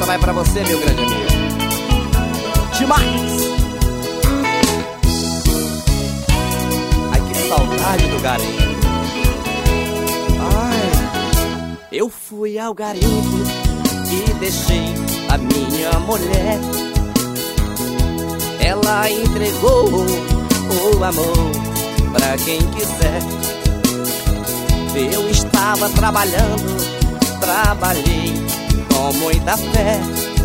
vai pra você, meu grande amigo. Demais! Ai, que saudade do garimpo. Ai, eu fui ao garimpo e deixei a minha mulher. Ela entregou o amor pra quem quiser. Eu estava trabalhando, trabalhei com muita fé.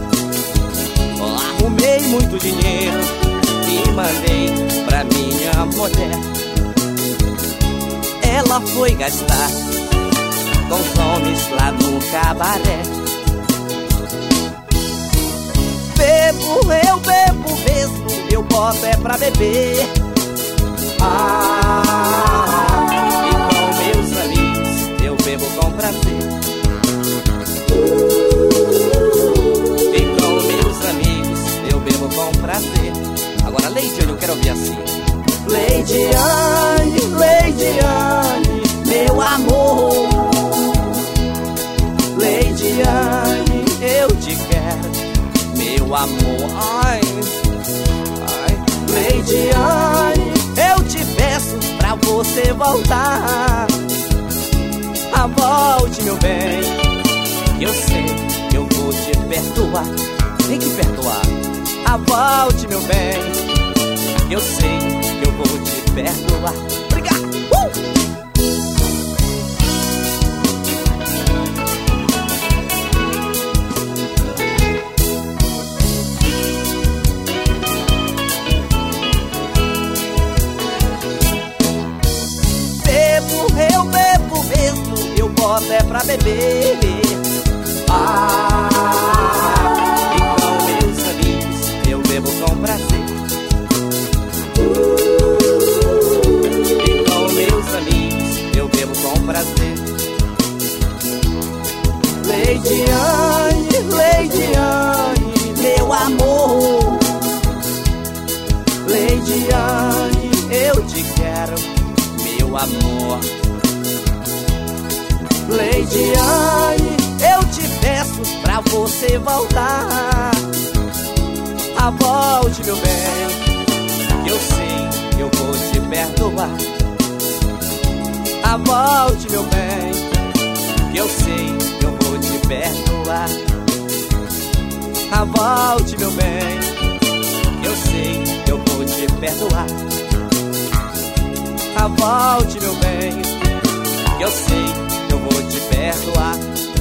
Arrumei muito dinheiro e mandei pra minha mulher. Ela foi gastar com os homens lá no cabaré. Eu bebo mesmo, eu boto é pra beber. E com meus amigos eu bebo com prazer. E com meus amigos eu bebo com prazer. Agora, Leidiane, eu quero ouvir assim. Leidiane, Leidiane, meu amor. Leidiane, eu te quero, meu amor. Ai, ai, Leidiane, eu te peço pra você voltar. Volte, meu bem, eu sei que eu vou te perdoar. Tem que perdoar. Volte, meu bem, eu sei que eu vou te perdoar. Obrigado! Eu bebo mesmo, eu boto é pra beber. E com meus amigos eu bebo com prazer. E com meus amigos eu bebo com prazer. Leidiane, Leidiane, meu amor. Leidiane, eu te quero, meu amor. Leidiane, eu te peço pra você voltar. Volte, meu bem, eu sei que eu vou te perdoar. Volte, meu bem, eu sei que eu vou te perdoar. Volte, meu bem, eu sei que eu vou te perdoar. Volte, meu bem, eu sei que eu vou te perdoar.